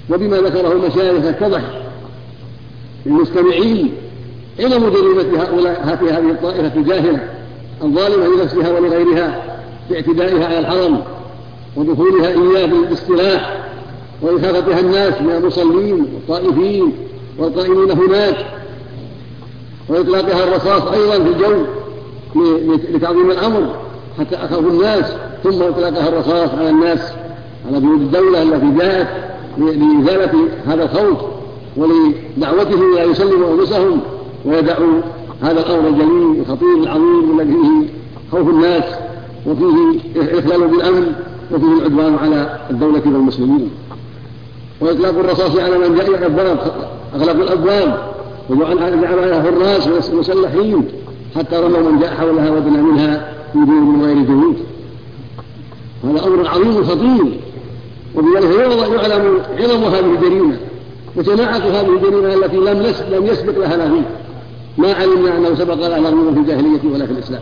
وبما ذكره المشايخ يتضح للمستمعين علم جريمة هذه الطائفة الجاهلة الظالمة لنفسها ولغيرها باعتدائها على الحرم ودخولها إياه بالاصطلاح وإخافتها الناس من المصلين والطائفين والقائمين هناك وإطلاقها الرصاص أيضا في الجو لتعظيم الأمر حتى أخافوا الناس، ثم إطلاقها الرصاص على الناس على بيوت الدولة التي جاءت لإزالة هذا الخوف ولدعوته إلى يسلموا أنفسهم ويدعوا هذا الأمر الجليل الخطير العظيم الذي فيه خوف الناس وفيه إخلال بالأمن وفيه العدوان على الدولة والمسلمين. وإطلاق الرصاص على من جاء أغلق الأبواب وجعل عليها حراس مسلحين حتى رموا من جاء حولها ودنا منها في دور من غير جنود. هذا أمر عظيم خطير، وبذلك يعلم عظم هذه الجريمة وجماعة هذه الجريمة التي لم يسبق لها نظير، ما علمنا أنه سبق لها نظير في الجاهلية ولا في الإسلام.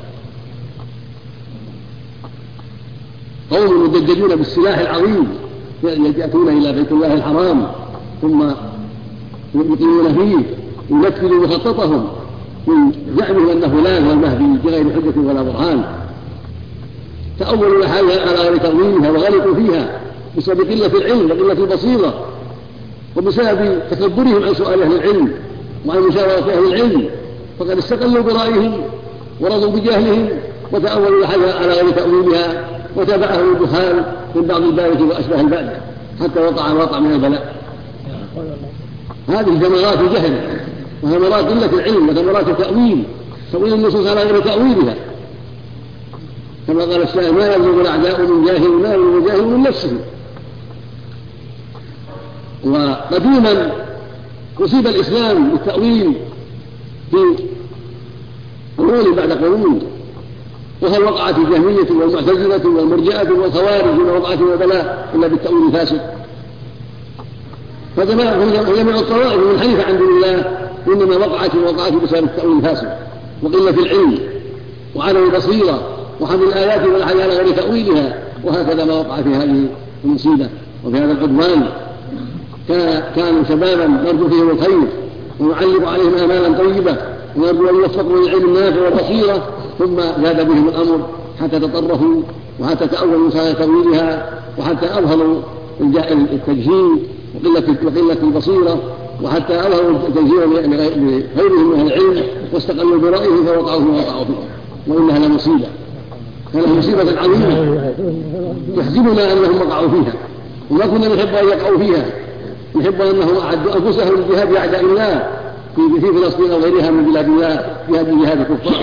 قوم مدججون بالسلاح العظيم يأتون إلى بيت الله الحرام ثم يقيمون فيه ينفذوا مخططهم من زعمهم أنه لا هو المهدي بغير حجة ولا برهان، تأولوا الحاجة على غير تأويلها وغلطوا فيها بسبب قلة العلم وقلة البصيرة وبسبب تكبرهم عن سؤال أهل العلم وعن مشاورة أهل العلم، فقد استقلوا برأيهم ورضوا بجهلهم وتأولوا الحاجة على غير تأويلها وتابعهم الجهال من بعض البادية وأشباه البادية حتى وقع الواقع من البلاء. هذه ثمرات الجهل وثمرات قلة العلم وثمرات التأويل، تأويل النصوص على غير تأويلها، كما قال الشاعر: ما يبلغ الأعداء من جاهل ما يبلغ جاهل من نفسه. وقديما أصيب الإسلام بالتأويل في قرون بعد قرون، وهل وقعت الجهمية والمعتزلة والمرجئة والخوارج ما وقعت البلاء إلا بالتأويل الفاسد. فجميع الطوائف المنحرفة عن دين الله إنما وقعت بسبب التأويل الفاسد وقلة العلم وعدم البصيرة وحمل الآيات والأحاديث على غير تأويلها، وهكذا ما وقع في هذه المصيبة وفي هذا العدوان. كانوا شبابا نرجو فيهم الخير ونعلق عليهم آمالا طيبة ونرجو أن يوفقوا للعلم النافع والبصيرة، ثم زاد بهم الأمر حتى تطرفوا وحتى تأولوا سنة تأويلها وحتى أظهروا التجهيل وقلة البصيرة وحتى أظهروا التجهيل لغيرهم من العلم واستقلوا برأيه فوقعوا فيه، وإنها لمصيبة، كانت مصيبة عظيمة يحزننا أنهم وقعوا فيها وما كنا نحب أن يقعوا فيها، نحب أنهم أعدوا أنفسهم للجهاد أعداء الله في فلسطين وغيرها من بلاد الله جهاد الكفار،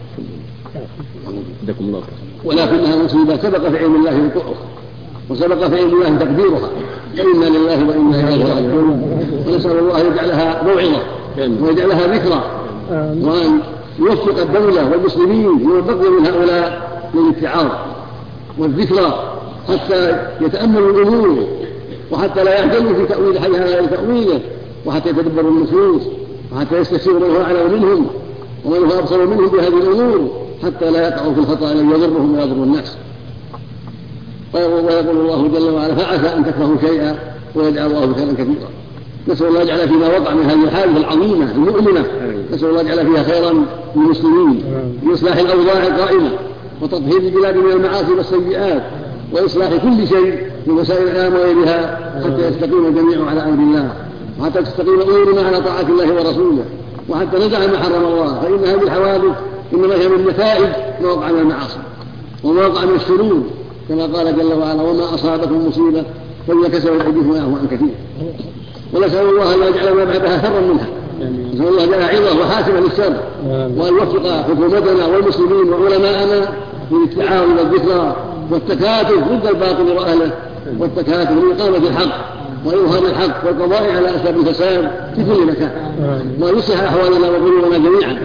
ولكنها مصيبة سبق في علم الله وقوعها وسبق في علم الله تقديرها، فإنا لله وإنا إليه راجعون. ونسأل الله أن يجعلها موعظة ويجعلها ذكرى، وأن يوفق الدولة والمسلمين ويبقوا من هؤلاء للاتعاظ والذكرى حتى يتأملوا الأمور وحتى لا يعجلوا في تأويل حيها غير تأويله، وحتى يتدبروا النصوص وحتى يستشيروا من هو أعلم منهم ومن هو أبصر منهم بهذه الأمور حتى لا يقعوا في الخطأ الذي يضرهم ويضر الناس. ويقول الله جل وعلا: فعسى أن تكرهوا شيئا ويجعل الله خيرا كثيرا. نسأل الله يجعل فيما وقع من هذه الحادثة العظيمة المؤمنة، نسأل الله يجعل فيها خيرا للمسلمين بإصلاح الأوضاع القائمة وتطهير البلاد من المعاصي والسيئات وإصلاح كل شيء من وسائل الإعلام وغيرها حتى يستقيم الجميع على أمر الله وحتى تستقيم أمورنا على طاعة الله ورسوله وحتى ندع ما حرم الله، فإن هذه الحوادث إنما هي من نتائج ما وقع من المعاصي وما وقع من الشرور، كما قال جل وعلا: وما أصابكم مصيبة فبما كسبت أيديكم ويعفو عن كثير. ونسأل الله أن يجعل ما بعدها شرا منها، نسأل الله جل عظة وحاسبا للشر، وأن يوفق حكومتنا والمسلمين وعلماءنا للاتعاون والذكرى والتكاتف ضد الباطل وأهله، والتكاتف لإقامة الحق وإظهار الحق والقضاء على أسباب الفساد في كل مكان، وأن يصلح أحوالنا وقلوبنا جميعا.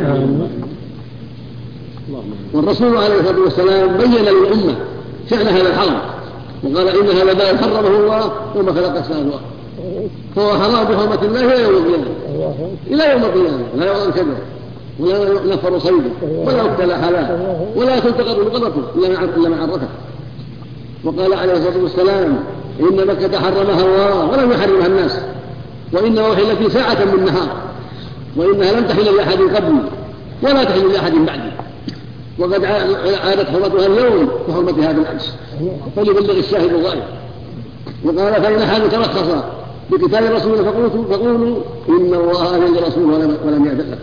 والرسول عليه الصلاة والسلام بين للأمة شأن هذا الحرم وقال: إن هذا بلد حرمه الله وما خلق السماوات فهو حرام بحرمة الله إلى يوم القيامة، إلى يوم القيامة لا يعلم كذب ولا ينفر صيده ولا يقتل حلال ولا تلتقط رقبته إلا ما عرفه. وقال عليه الصلاة والسلام: إن مكة حرمها الله ولم يحرمها الناس، وإنما أحلت في ساعة من النهار، وإنها لم تحل لأحد قبلي ولا تحل لأحد بعدي، وقد عادت حرمتها اليوم كحرمتها بالأمس، فليبلغ الشاهد الغائب. وقال فإن أحد ترخص بقتال الرسول فقولوا إن الله أذن للرسول ولم يأذن له.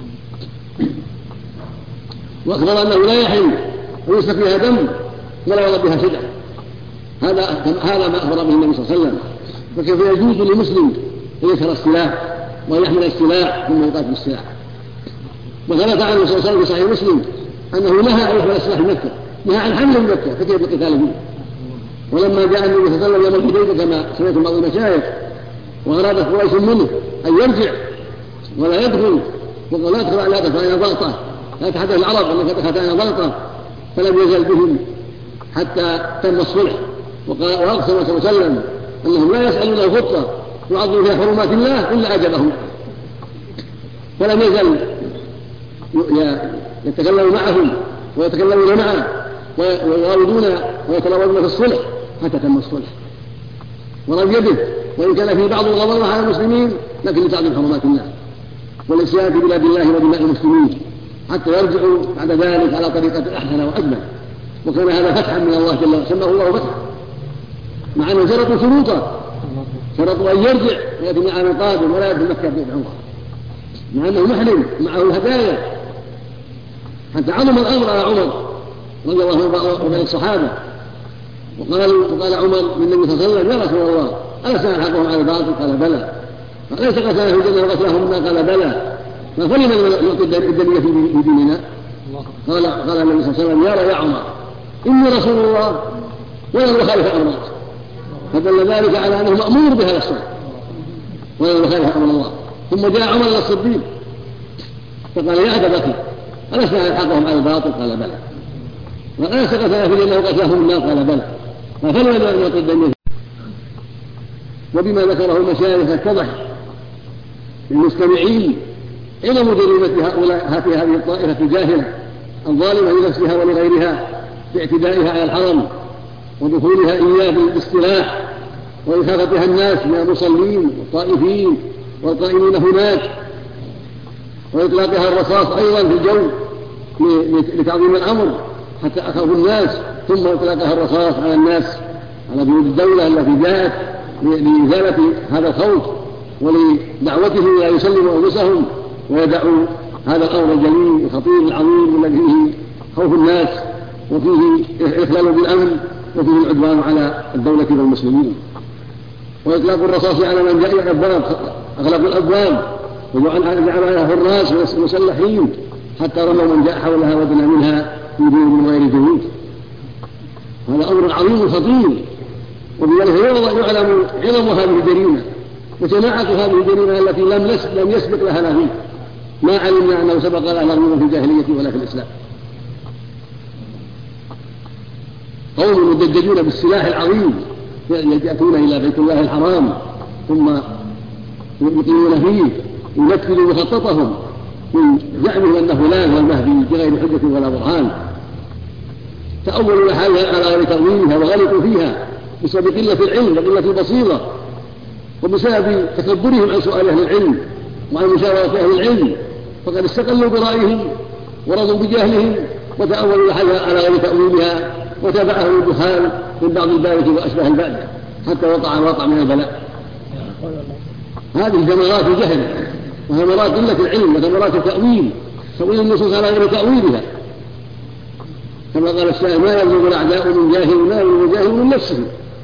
وأخبر أنه لا يحل أن يسفك فيها دم ولا يضرب بها شجر، هذا ما أخبر به النبي صلى الله عليه وسلم. فكيف يجوز لمسلم أن يكسر السلاح ويحمل السلاح ثم يقاتل السلاح؟ وثبت عنه صلى الله عليه وسلم في صحيح مسلم أنه نهى أن يحمل السلاح في مكة، نهى عن حمله في مكة، فكيف القتال فيه؟ ولما جاء النبي صلى الله عليه وسلم يوم الحديبية كما سمعت بعض المشايخ وأرادت قريش منه أن يرجع ولا يدخل، وقال لا تدخل ضغطة، لا تحدث العرب أنك دخلت ضغطة، فلم يزل بهم حتى تم الصلح. وأقسم صلى الله عليه وسلم أنهم لا يسألون خطة يعظمون فيها حرمات الله إلا أجابهم، فلم يزل يتكلم معهم ويتكلمون معه ويراودون ويتراودون في الصلح حتى تم الصلح ولم يبث، وإن كان في بعض الغضب على المسلمين لكن لتعظيم حرمات الله والإسيان في بلاد الله ودماء المسلمين حتى يرجعوا بعد ذلك على طريقة أحسن وأجمل. وكان هذا فتحا من الله جل وعلا، سماه الله فتحا، مع أنه شرطوا شروطا، شرطوا أن يرجع ويأتي من عام قادم ولا يدخل مكة بعمره، مع أنه محرم معه الهدايا، حتى عظم الأمر على عمر رضي الله عنه وبين الصحابة. وقال عمر للنبي صلى الله عليه وسلم يا رسول الله ألست ألحقهم على الباطل؟ قال بلى. أليس قتلنا في الجنة وقتلهم؟ قال بلى. فلمن نعطي الدنيا في ديننا؟ قال النبي صلى الله عليه وسلم يا عمر إني رسول الله ولن أخالف أمرك، فدل ذلك على أنه مأمور بهذا الصلاة ولن أخالف أمر الله. ثم جاء عمر إلى الصديق فقال يا أبا بكر ألست ألحقهم على الباطل؟ قال بلى. وأليس قتلنا في الجنة وقتلهم النار؟ قال بلى. فلمن نعطي الدنيا؟ وبما ذكره المشايخ اتضح للمستمعين عظم جريمة هذه الطائفة الجاهلة الظالمة لنفسها ولغيرها باعتدائها على الحرم ودخولها إياه بالاصطلاح وإخافتها الناس من المصلين والطائفين والقائمين هناك، وإطلاقها الرصاص أيضا في الجو لتعظيم الأمر حتى أخافوا الناس، ثم إطلاقها الرصاص على الناس على بيوت الدولة التي جاءت لإزالة هذا الخوف ولدعوته إلى يسلموا أنفسهم ويدعوا هذا الأمر الجليل الخطير العظيم الذي فيه خوف الناس وفيه إخلال بالأمن وفيه العدوان على الدولة والمسلمين. وإطلاق الرصاص على من جاء الأبواب، أغلق الأبواب وجعل عليها حراس مسلحين حتى رموا من جاء حولها ودنا منها في دين من غير جهود. هذا أمر عظيم خطير، وبذلك يعلم عظم هذه الجريمة وجماعة هذه الجريمة التي لم يسبق لها نظير، ما علمنا أنه سبق لها نظير في الجاهلية ولا في الإسلام. قوم مدججون بالسلاح العظيم يأتون إلى بيت الله الحرام ثم يقيمون فيه ينفذوا مخططهم من زعمهم أنه لا هو المهدي بغير حجة ولا برهان، تأولوا لحالها على غير تأويلها وغلطوا فيها بسبب قلة العلم وقلة البصيرة وبسبب تكبرهم عن سؤال أهل العلم وعن مشاورة أهل العلم، فقد استقلوا برأيهم ورضوا بجهلهم وتأولوا لحالها على غير تأويلها وتبعهم الجهال من بعض البارك وأشبه البادية حتى وقع من البلاء. هذه ثمرات الجهل وثمرات قلة العلم وثمرات التأويل، تأويل النصوص على غير تأويلها، كما قال الشاعر ما يبلغ الأعداء من جاهل ما يبلغ جاهل من نفسه.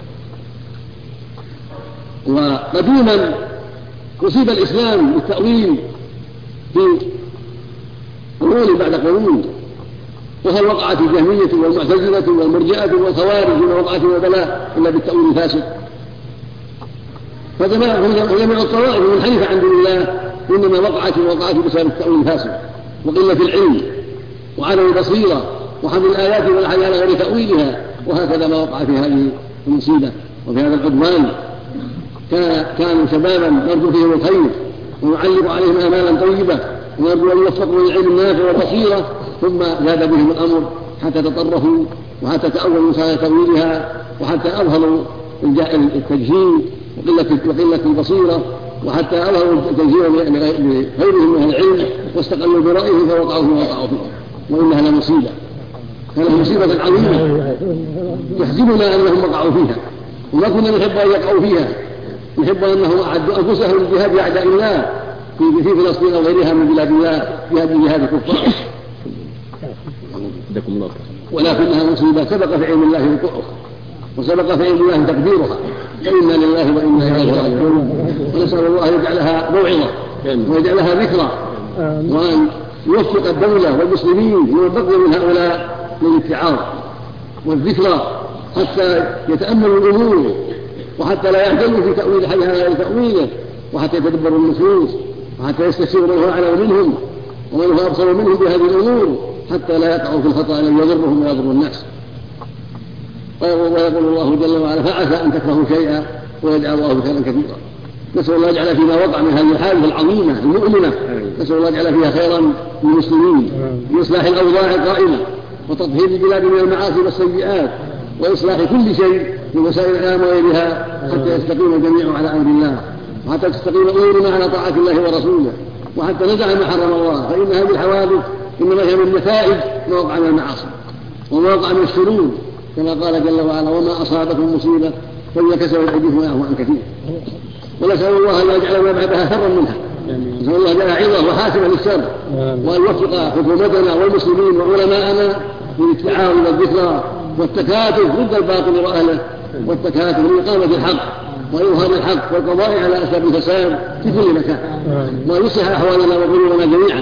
وقديما أصيب الإسلام بالتأويل في قرون بعد قرون، وهل وقعت الجهمية والمعتزلة والمرجئة والخوارج وما وقعت البلاء إلا بالتأويل الفاسد. فجميع الطوائف المنحرفة عن دين الله إنما وقعت بسبب التأويل الفاسد وقلة العلم وعدم البصيرة وحمل الآيات والأحاديث على غير تأويلها، وهكذا ما وقع في هذه المصيبة وفي هذا العدوان. كانوا شبابا نرجو فيهم الخير ونعلق عليهم آمالا طيبة ونرجو أن يوفقوا للعلم النافع والبصيرة، ثم زاد بهم الأمر حتى تطرفوا وحتى تأولوا سنة تأويلها وحتى أظهروا التجهيل وقلة البصيرة، وحتى أظهروا التجهيل لغيرهم من العلم واستقلوا برأيه فوقعوا فيه وإنها لمصيبة، كانت مصيبة عظيمة يحزننا أنهم وقعوا فيها، وما كنا نحب أن يقعوا فيها، نحب أنهم أعدوا أنفسهم للجهاد بأعداء الله في فلسطين وغيرها من بلاد الله جهاد الكفار، ولكنها مصيبة سبق في علم الله وقوعها، وسبق في علم الله تقديرها، فإنا لله وإنا إليه راجعون. ونسأل الله أن يجعلها موعظة ويجعلها ذكرى، وأن يوفق الدولة والمسلمين ومن بقي من هؤلاء للاتعاظ والذكرى حتى يتأملوا الأمور، وحتى لا يعجلوا في تأويل حيها غير تأويله، وحتى يتدبروا النصوص، وحتى يستشيروا من هو أعلم منهم ومن هو أبصر منهم بهذه الأمور، حتى لا يقعوا في الخطأ الذي يضرهم ويضر الناس. ويقول الله جل وعلا: فعسى أن تكرهوا شيئا ويجعل الله خيرا كثيرا. نسأل الله يجعل فيما وقع من هذه الحادثة العظيمة المؤمنة، نسأل الله يجعل فيها خيرا للمسلمين بإصلاح الأوضاع القائمة وتطهير البلاد من المعاصي والسيئات وإصلاح كل شيء من وسائل الإعلام وغيرها، حتى يستقيم الجميع على أمر الله، وحتى تستقيم أمورنا على طاعة الله ورسوله، وحتى ندع ما حرم الله، فإن هذه الحوادث إنما هي من نتائج ما وقع من المعاصي وما وقع من الشرور، كما قال جل وعلا: وما أصابكم مصيبة فبما كسبت أيديكم ويعفو عن كثير. ونسأل الله أن يجعل ما بعدها شرا منها، نسأل الله جل عظة وحاسمة للشر، وأن يوفق حكومتنا والمسلمين وعلماءنا للاتعاون والذكرى والتكاتف ضد الباطل وأهله، والتكاتف لإقامة الحق وإظهار الحق والقضاء على أسباب الفساد في كل مكان، وأن يصلح أحوالنا وقلوبنا جميعا.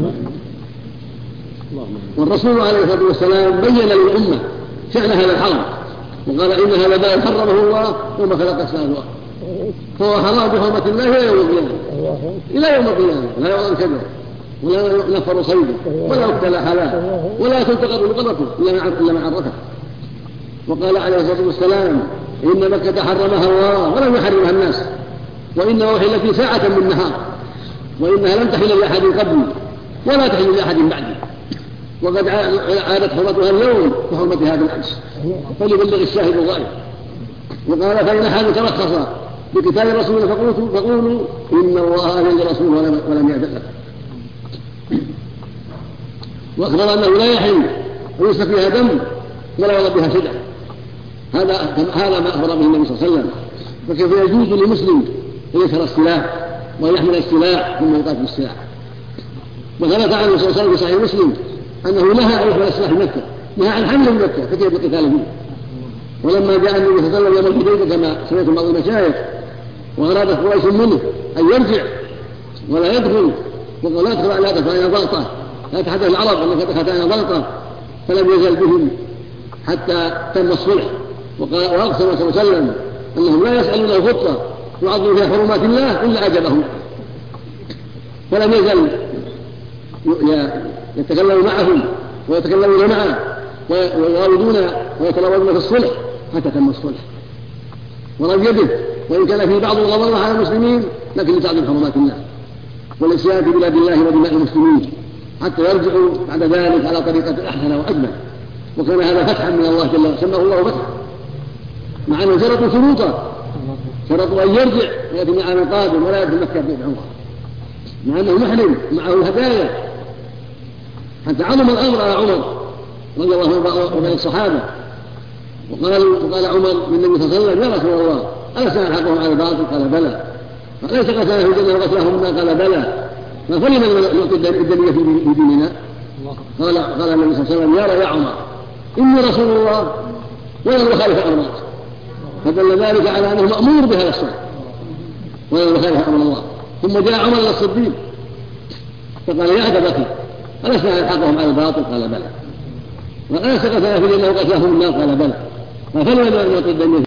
والرسول عليه الصلاة والسلام بين للأمة شأن هذا الحرم، وقال: إن هذا بلد حرمه الله وما خلق السماوات، فهو حرام بحرمة الله إلى يوم القيامة، إلى يوم القيامة لا يؤذن كذا ولا ينفر صيده ولا يقتل حلال ولا تلتقط لقطته إلا من عرفه. وقال عليه الصلاة والسلام: إن مكة حرمها الله ولم يحرمها الناس، وإنه أحلت في ساعة من النهار، وإنها لم تحل لأحد قبلي ولا تحل لأحد بعدي، وقد عادت حرمتها اليوم كحرمتها بالأمس، فليبلغ الشاهد الغائب. وقال: فإن أحد ترخص بقتال رسوله فقولوا إن الله أذن لرسوله ولم يأذن له. وأخبر أنه لا يحل أن يسفك فيها دم ولا يضرب بها شجع، هذا ما أخبر به النبي صلى الله عليه وسلم. فكيف يجوز للمسلم أن يكسر السلاح وأن يحمل السلاح ثم يقاتل بالسلاح؟ وثبت عنه صلى الله عليه وسلم في صحيح مسلم أنه نهى أن يحمل السلاح في مكة، نهى عن حمله في مكة، فكيف بالقتال فيه؟ ولما جاء النبي صلى الله عليه وسلم يوم الحديبية كما سمعتم بعض المشايخ، وأراد قريش منه أن يرجع ولا يدخل، وقال: لا تدخل على دفعنا ضغطة، لا تحدث العرب أنك دخلتنا ضغطة، فلم يزل بهم حتى تم الصلح. وأقسم صلى الله عليه وسلم أنهم لا يسألون الخطة يعظمون فيها حرمات الله إلا أجبهم، فلم يزل يتكلم معهم ويتكلمون معه ويراودون ويتراودون في الصلح حتى تم الصلح ولم يبه، وإن كان في بعض الغضاضة على المسلمين لكن لتعظيم حرمات الله والإسيان في بلاد الله ودماء المسلمين، حتى يرجعوا بعد ذلك على طريقة أحسن وأجمل. وكان هذا فتحا من الله جل وعلا، سماه الله فتحا، مع أنه شرطوا شروطا، شرطوا أن يرجع ويأتي من العام القادم ولا يدخل مكة بعمره، مع أنه محرم معه هدايا، حتى عظم الأمر على عمر رضي الله عنه وبين الصحابة. وقال عمر للنبي صلى الله عليه وسلم: يا رسول الله، ألست نلحقهم على الباطل؟ قال: بلى. أليس قتلنا في الجنة وقتلهم؟ قال: بلى. فلم نعطي الدنيا في ديننا؟ قال النبي صلى الله عليه وسلم: يا عمر، إني رسول الله ولم أخالف أمر الله. فدل ذلك على أنه مأمور بهذا الصنع ولم يخالف أمر الله. ثم جاء عمر إلى الصديق فقال: يا أبا بكر، ألست نلحقهم على الباطل؟ قال: بلى. وألست قتلنا في الجنة وقتلهم النار؟ قال: بلى. فلم نعطي الدنيا